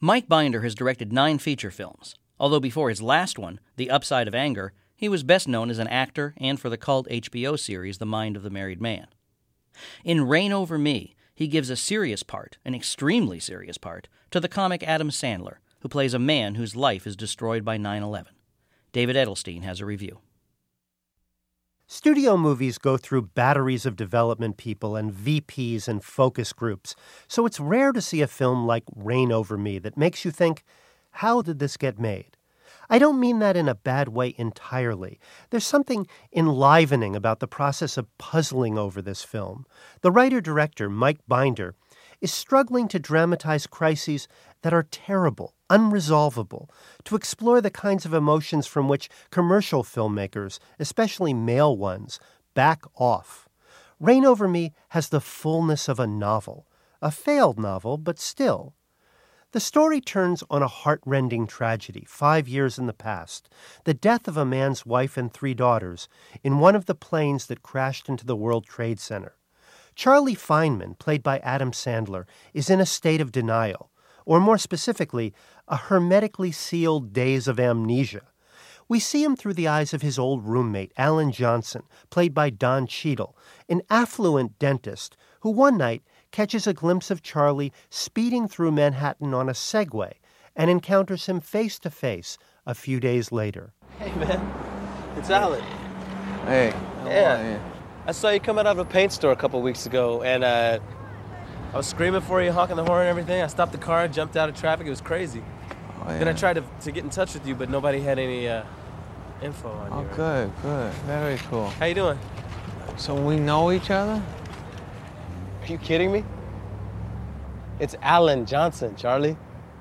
Mike Binder has directed nine feature films, although before his last one, The Upside of Anger, he was best known as an actor and for the cult H B O series The Mind of the Married Man. In Reign Over Me, he gives a serious part, an extremely serious part, to the comic Adam Sandler, who plays a man whose life is destroyed by nine eleven. David Edelstein has a review. Studio movies go through batteries of development people and V Ps and focus groups, so it's rare to see a film like Reign Over Me that makes you think, how did this get made? I don't mean that in a bad way entirely. There's something enlivening about the process of puzzling over this film. The writer-director, Mike Binder, is struggling to dramatize crises that are terrible, unresolvable, to explore the kinds of emotions from which commercial filmmakers, especially male ones, back off. Reign Over Me has the fullness of a novel, a failed novel, but still. The story turns on a heart-rending tragedy, five years in the past, the death of a man's wife and three daughters in one of the planes that crashed into the World Trade Center. Charlie Feynman, played by Adam Sandler, is in a state of denial, or more specifically, a hermetically sealed daze of amnesia. We see him through the eyes of his old roommate, Alan Johnson, played by Don Cheadle, an affluent dentist who one night catches a glimpse of Charlie speeding through Manhattan on a Segway and encounters him face to face a few days later. Hey, man. It's Alan. Hey. How Yeah. are you? I saw you come out of a paint store a couple weeks ago, and uh, I was screaming for you, honking the horn and everything. I stopped the car, jumped out of traffic. It was crazy. Oh, yeah. Then I tried to, to get in touch with you, but nobody had any uh, info on Oh, you. good, good. Very cool. How you doing? So we know each other? Are you kidding me? It's Alan Johnson, Charlie.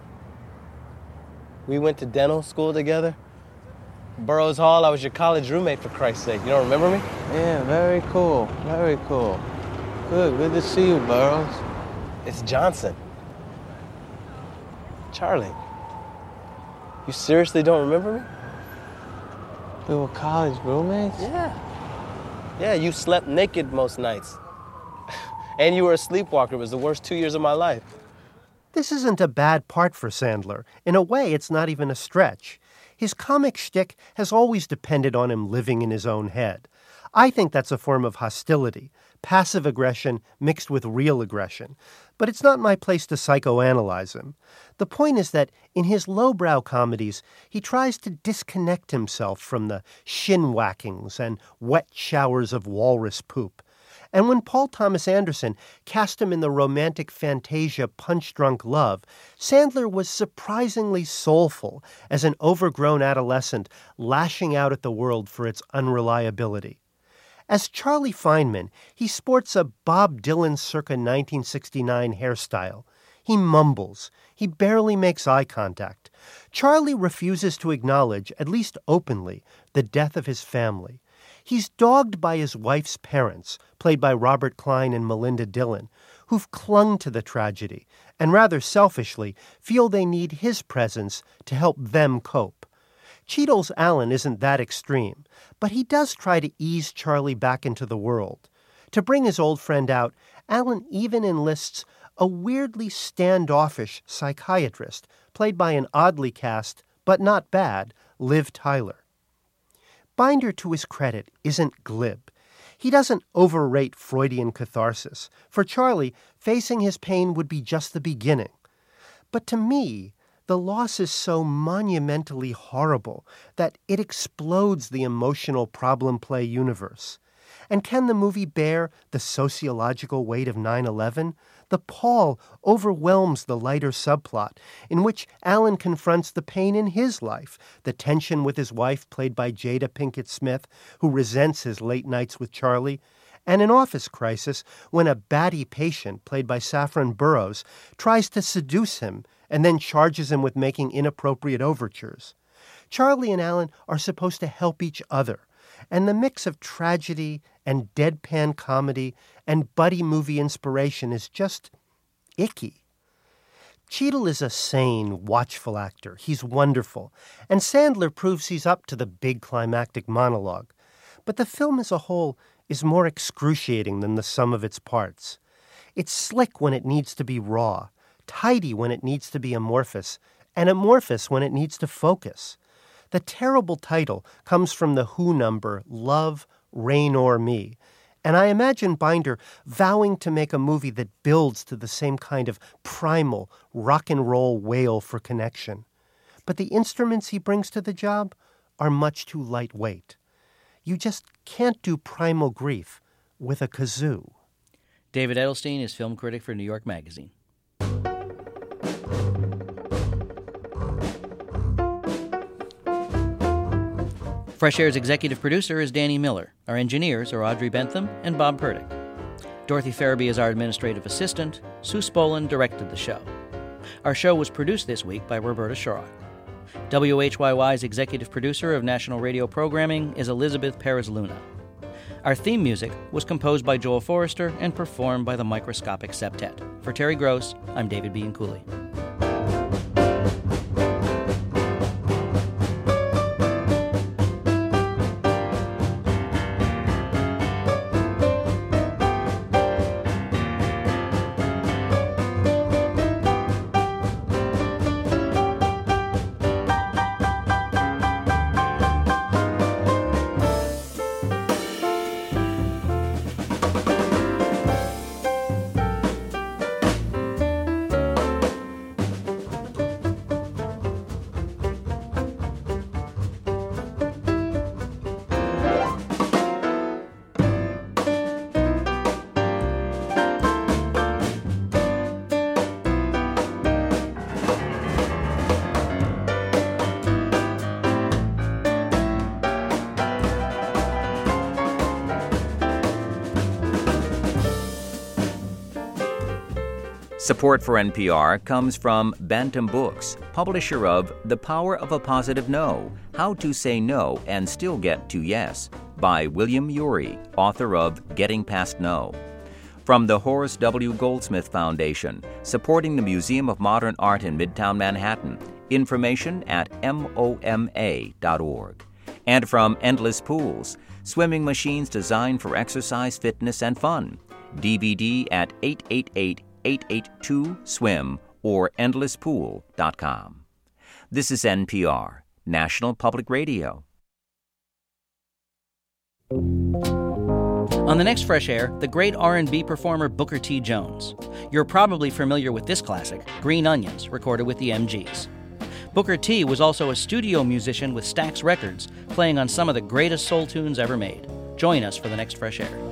We went to dental school together. Burroughs Hall, I was your college roommate, for Christ's sake. You don't remember me? Yeah, very cool, very cool. Good, good to see you, Burroughs. It's Johnson. Charlie, you seriously don't remember me? We were college roommates? Yeah. Yeah, you slept naked most nights. And you were a sleepwalker. It was the worst two years of my life. This isn't a bad part for Sandler. In a way, it's not even a stretch. His comic shtick has always depended on him living in his own head. I think that's a form of hostility, passive aggression mixed with real aggression. But it's not my place to psychoanalyze him. The point is that in his lowbrow comedies, he tries to disconnect himself from the shin-whackings and wet showers of walrus poop. And when Paul Thomas Anderson cast him in the romantic fantasia Punch-Drunk Love, Sandler was surprisingly soulful as an overgrown adolescent lashing out at the world for its unreliability. As Charlie Feynman, he sports a Bob Dylan circa nineteen sixty-nine hairstyle. He mumbles. He barely makes eye contact. Charlie refuses to acknowledge, at least openly, the death of his family. He's dogged by his wife's parents, played by Robert Klein and Melinda Dillon, who've clung to the tragedy and rather selfishly feel they need his presence to help them cope. Cheadle's Alan isn't that extreme, but he does try to ease Charlie back into the world. To bring his old friend out, Alan even enlists a weirdly standoffish psychiatrist, played by an oddly cast, but not bad, Liv Tyler. Binder, to his credit, isn't glib. He doesn't overrate Freudian catharsis. For Charlie, facing his pain would be just the beginning. But to me, the loss is so monumentally horrible that it explodes the emotional problem play universe. And can the movie bear the sociological weight of nine eleven? The pall overwhelms the lighter subplot, in which Alan confronts the pain in his life, the tension with his wife, played by Jada Pinkett Smith, who resents his late nights with Charlie, and an office crisis when a batty patient, played by Saffron Burrows, tries to seduce him and then charges him with making inappropriate overtures. Charlie and Alan are supposed to help each other, and the mix of tragedy and deadpan comedy and buddy movie inspiration is just icky. Cheadle is a sane, watchful actor. He's wonderful, and Sandler proves he's up to the big climactic monologue. But the film as a whole is more excruciating than the sum of its parts. It's slick when it needs to be raw, tidy when it needs to be amorphous, and amorphous when it needs to focus. The terrible title comes from the Who number, Love, Rain or Me, and I imagine Binder vowing to make a movie that builds to the same kind of primal rock and roll wail for connection. But the instruments he brings to the job are much too lightweight. You just can't do primal grief with a kazoo. David Edelstein is film critic for New York Magazine. Fresh Air's executive producer is Danny Miller. Our engineers are Audrey Bentham and Bob Purdick. Dorothy Farabee is our administrative assistant. Sue Spolin directed the show. Our show was produced this week by Roberta Shorrock. W H Y Y's executive producer of national radio programming is Elizabeth Perez-Luna. Our theme music was composed by Joel Forrester and performed by the Microscopic Septet. For Terry Gross, I'm David Bianculli. Support for N P R comes from Bantam Books, publisher of The Power of a Positive No, How to Say No and Still Get to Yes, by William Ury, author of Getting Past No. From the Horace W. Goldsmith Foundation, supporting the Museum of Modern Art in Midtown Manhattan. Information at M O M A dot org. And from Endless Pools, swimming machines designed for exercise, fitness, and fun. D V D at eight eight eight, eight eight two, swim or endless pool dot com. This is N P R, National Public Radio. On the next Fresh Air, the great R and B performer Booker T. Jones. You're probably familiar with this classic, Green Onions, recorded with the M Gs. Booker T. was also a studio musician with Stax Records, playing on some of the greatest soul tunes ever made. Join us for the next Fresh Air.